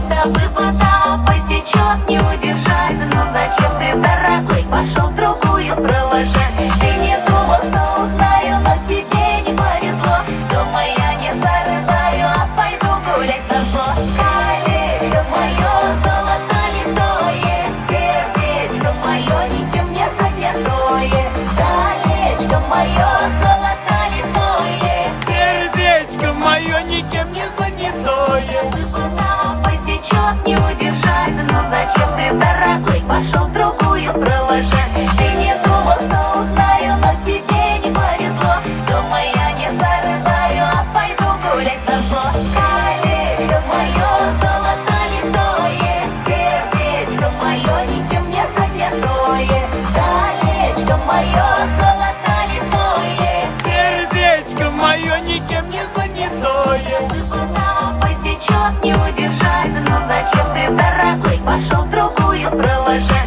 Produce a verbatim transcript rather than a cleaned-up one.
тобой вода потечет, не удержать. Но зачем ты, дорогой, пошел другую провожать? Ты не думал, что узнаю, но тебе не повезло. Дома я не зарыдаю, а пойду гулять на зло. Колечко мое, золото литое, сердечко мое, никем не занятое. Колечко мое, золото литое, сердечко мое, никем не занятое. вода потечет, не удержать. Но зачем ты, дорогой, пошел другую провожать? Ты не думал, что узнаю, но тебе не повезло. Дома я не зарыдаю, а пойду гулять на зло. Колечко мое, золото литое, сердечко мое, никем не занятое. Колечко мое, золото литое, Сердечко мое, никем не занятое. вода потечет, не удержать. Но зачем ты, дорогой, пошел другую провожать?